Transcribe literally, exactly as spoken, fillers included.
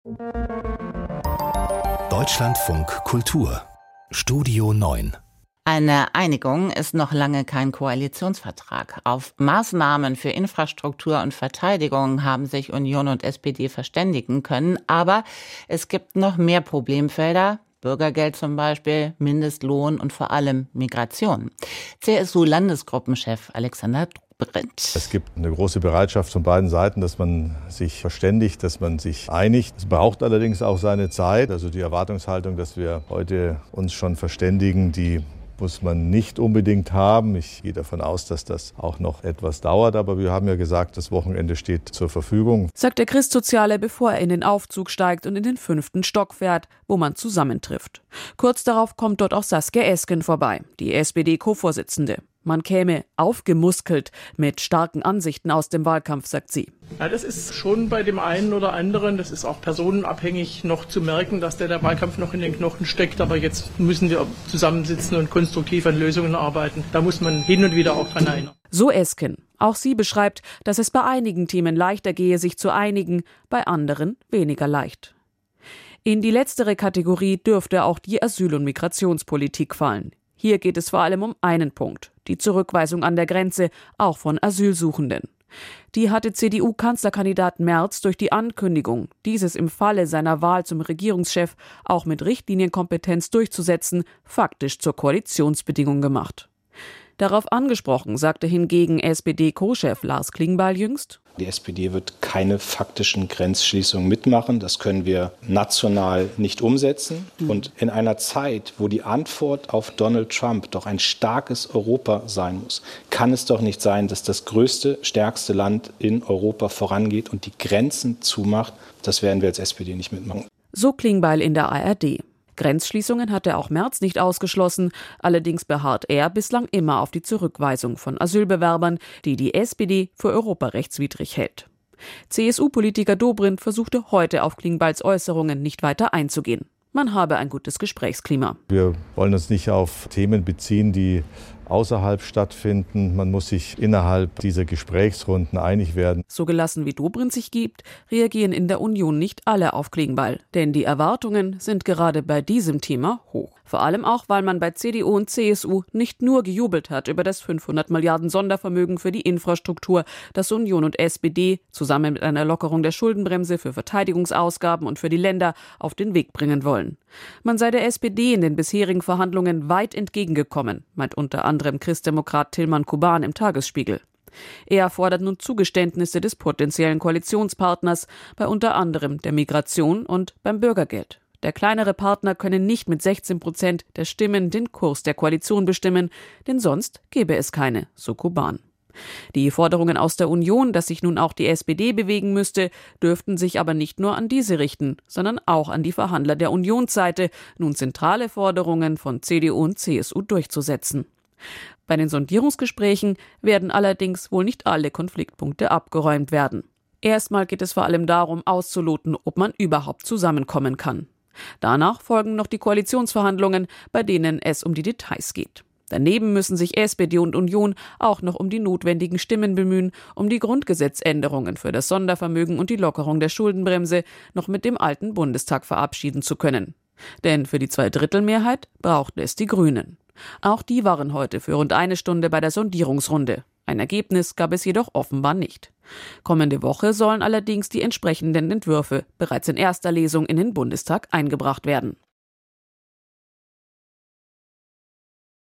Deutschlandfunk Kultur Studio neun. Eine Einigung ist noch lange kein Koalitionsvertrag. Auf Maßnahmen für Infrastruktur und Verteidigung haben sich Union und S P D verständigen können. Aber es gibt noch mehr Problemfelder. Bürgergeld zum Beispiel, Mindestlohn und vor allem Migration. C S U-Landesgruppenchef Alexander Dobrindt. Es gibt eine große Bereitschaft von beiden Seiten, dass man sich verständigt, dass man sich einigt. Es braucht allerdings auch seine Zeit. Also die Erwartungshaltung, dass wir heute uns schon verständigen, die muss man nicht unbedingt haben. Ich gehe davon aus, dass das auch noch etwas dauert. Aber wir haben ja gesagt, das Wochenende steht zur Verfügung. Sagt der Christsoziale, bevor er in den Aufzug steigt und in den fünften Stock fährt, wo man zusammentrifft. Kurz darauf kommt dort auch Saskia Esken vorbei, die S P D-Co-Vorsitzende. Man käme aufgemuskelt mit starken Ansichten aus dem Wahlkampf, sagt sie. Ja, das ist schon bei dem einen oder anderen, das ist auch personenabhängig, noch zu merken, dass der, der Wahlkampf noch in den Knochen steckt. Aber jetzt müssen wir zusammensitzen und konstruktiv an Lösungen arbeiten. Da muss man hin und wieder auch dran erinnern. So Esken. Auch sie beschreibt, dass es bei einigen Themen leichter gehe, sich zu einigen, bei anderen weniger leicht. In die letztere Kategorie dürfte auch die Asyl- und Migrationspolitik fallen. Hier geht es vor allem um einen Punkt, die Zurückweisung an der Grenze, auch von Asylsuchenden. Die hatte C D U-Kanzlerkandidat Merz durch die Ankündigung, dieses im Falle seiner Wahl zum Regierungschef auch mit Richtlinienkompetenz durchzusetzen, faktisch zur Koalitionsbedingung gemacht. Darauf angesprochen, sagte hingegen S P D-Co-Chef Lars Klingbeil jüngst: Die S P D wird keine faktischen Grenzschließungen mitmachen. Das können wir national nicht umsetzen. Mhm. Und in einer Zeit, wo die Antwort auf Donald Trump doch ein starkes Europa sein muss, kann es doch nicht sein, dass das größte, stärkste Land in Europa vorangeht und die Grenzen zumacht. Das werden wir als S P D nicht mitmachen. So Klingbeil in der A R D. Grenzschließungen hatte auch Merz nicht ausgeschlossen. Allerdings beharrt er bislang immer auf die Zurückweisung von Asylbewerbern, die die S P D für europarechtswidrig hält. C S U-Politiker Dobrindt versuchte heute auf Klingbeils Äußerungen nicht weiter einzugehen. Man habe ein gutes Gesprächsklima. Wir wollen uns nicht auf Themen beziehen, die außerhalb stattfinden. Man muss sich innerhalb dieser Gesprächsrunden einig werden. So gelassen wie Dobrindt sich gibt, reagieren in der Union nicht alle auf Klingbeil. Denn die Erwartungen sind gerade bei diesem Thema hoch. Vor allem auch, weil man bei C D U und C S U nicht nur gejubelt hat über das fünfhundert Milliarden Sondervermögen für die Infrastruktur, das Union und S P D zusammen mit einer Lockerung der Schuldenbremse für Verteidigungsausgaben und für die Länder auf den Weg bringen wollen. Man sei der S P D in den bisherigen Verhandlungen weit entgegengekommen, meint unter anderem Christdemokrat Tilman Kuban im Tagesspiegel. Er fordert nun Zugeständnisse des potenziellen Koalitionspartners bei unter anderem der Migration und beim Bürgergeld. Der kleinere Partner könne nicht mit sechzehn Prozent der Stimmen den Kurs der Koalition bestimmen, denn sonst gäbe es keine, so Kuban. Die Forderungen aus der Union, dass sich nun auch die S P D bewegen müsste, dürften sich aber nicht nur an diese richten, sondern auch an die Verhandler der Unionsseite, nun zentrale Forderungen von C D U und C S U durchzusetzen. Bei den Sondierungsgesprächen werden allerdings wohl nicht alle Konfliktpunkte abgeräumt werden. Erstmal geht es vor allem darum, auszuloten, ob man überhaupt zusammenkommen kann. Danach folgen noch die Koalitionsverhandlungen, bei denen es um die Details geht. Daneben müssen sich S P D und Union auch noch um die notwendigen Stimmen bemühen, um die Grundgesetzänderungen für das Sondervermögen und die Lockerung der Schuldenbremse noch mit dem alten Bundestag verabschieden zu können. Denn für die Zweidrittelmehrheit brauchten es die Grünen. Auch die waren heute für rund eine Stunde bei der Sondierungsrunde. Ein Ergebnis gab es jedoch offenbar nicht. Kommende Woche sollen allerdings die entsprechenden Entwürfe bereits in erster Lesung in den Bundestag eingebracht werden.